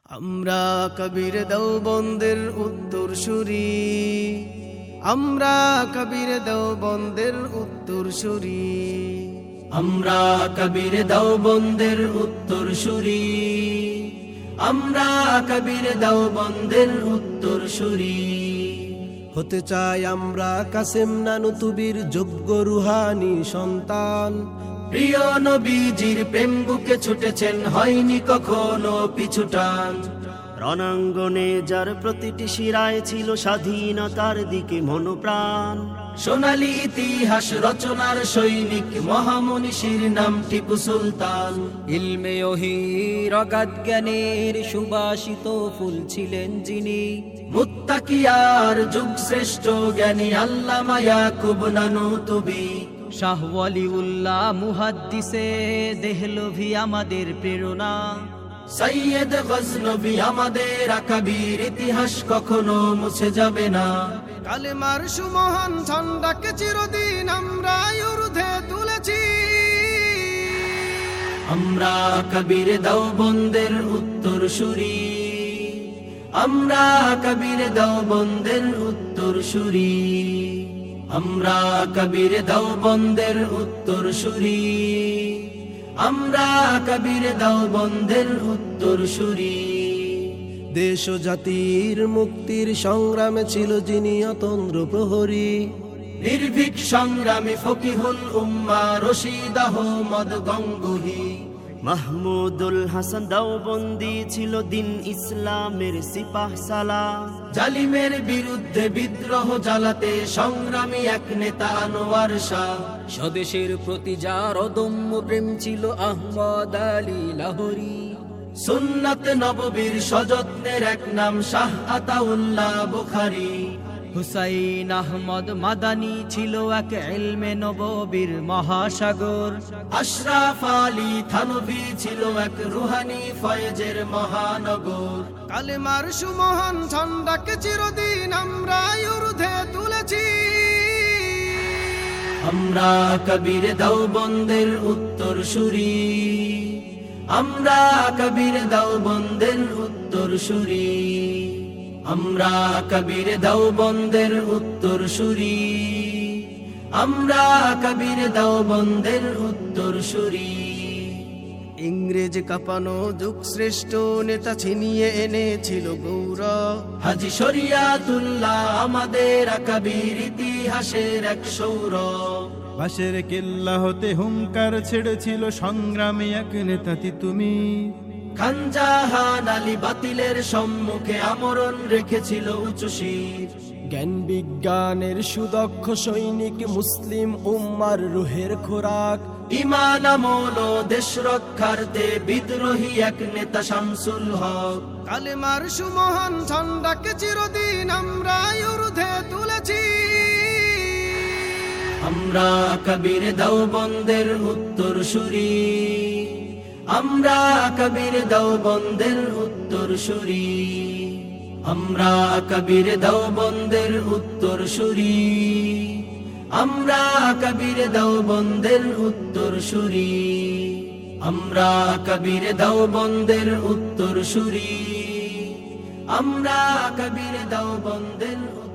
আমরা কবির দেওবন্দের উত্তরসূরি, আমরা কবির দেওবন্দের উত্তরসূরি, আমরা কবির দেওবন্দের উত্তরসূরি, আমরা কবির দেওবন্দের উত্তরসূরি। হতে চাই আমরা কাসেম নানুতুবির যোগ্য রুহানি সন্তান। প্রিয় নবীজির প্রেম বুকে ছুটেছেন, হয়নি কখনো পিছুটান। রণাঙ্গনে যার প্রতিটি শিরায় ছিল স্বাধীনতার দিকে মনোপ্রাণ। সোনালী ইতিহাস রচনার সৈনিক মহামনীষীর নাম টিপু সুলতান। ইলমে ওহীর অগাধ জ্ঞানের সুবাসিত ফুল ছিলেন যিনি। মুত্তাকিয়ার যুগ শ্রেষ্ঠ জ্ঞানী আল্লামা ইয়াকুব নানুতুবি। শাহ ওয়ালিউল্লাহ মুহাদ্দিসে দেহলভি আমাদের প্রেরণা। সৈয়দ গজনবী আমাদের আকাবির, ইতিহাস কখনো মুছে যাবে না। কালেমার সুমহান ঝান্ডাকে চিরদিন আমরা ঊর্ধ্বে তুলেছি। আমরা কবির দেওবন্দের উত্তরসূরি, আমরা কবির দেওবন্দের উত্তরসূরি, আমরা কবির দেওবন্দের উত্তরসূরি, আমরা কবির দেওবন্দের উত্তরসূরি। দেশ ও জাতির মুক্তির সংগ্রামে ছিল যিনি অতন্দ্র প্রহরী। নির্ভীক সংগ্রামী ফকিহুল উম্মাহ রশিদ আহমদ গঙ্গুহি। মাহমুদুল হাসান দেওবন্দি ছিল দিন ইসলামের সিপাহ সালার। জালিমের বিরুদ্ধে বিদ্রোহ জ্বালাতে সংগ্রামী এক নেতা আনোয়ার শাহ। স্বদেশের প্রতি যার অদম্য প্রেম ছিল আহমদ আলী লাহোরী। সুন্নাত নববীর সযত্নের এক নাম শাহ আতাউল্লাহ বুখারী। হুসাইন আহমদ মাদানী ছিল এক ইলমে নববীর মহাসাগর। আশরাফ আলী থানভী ছিল এক রুহানি ফয়েজের মহানগর। কালেমার সুমহান ঝান্ডাকে চিরদিন আমরা ঊর্ধ্বে তুলেছি। আমরা কবির দেওবন্দের উত্তরসূরি, আমরা কবির দেওবন্দের উত্তরসূরি, আমরা কবির দেওবন্দের উত্তরসূরি, আমরা কবির দেওবন্দের উত্তরসূরি। ইংরেজ কাঁপানো যুগ শ্রেষ্ঠ নেতা ছিনিয়ে এনেছিল গৌরব। হাজী শরিয়াতুল্লাহ আমাদের আকাবির, ইতিহাসের এক সৌরভ। বাঁশের কেল্লা হতে হুঙ্কার ছেড়েছিল সংগ্রামী এক নেতা তুমি। খান জাহান আলী বাতিলের সম্মুখে আমরণ রেখেছিল উঁচু শির। জ্ঞান বিজ্ঞানের সুদক্ষ সৈনিক মুসলিম উম্মার রুহের খোরাক। ঈমান আমল ও দেশ রক্ষার্থে বিদ্রোহী এক নেতা শামসুল হক। কালেমার সুমহান ঝান্ডাকে চিরদিন আমরা ঊর্ধ্বে তুলেছি। আমরা কবির দেওবন্দের উত্তরসূরি, আমরা কবির দেওবন্দের উত্তরসূরি, আমরা কবির দেওবন্দের উত্তরসূরি, আমরা কবির দেওবন্দের উত্তরসূরি, আমরা কবির দেওবন্দের উত্তরসূরি, আমরা কবির দেওবন্দের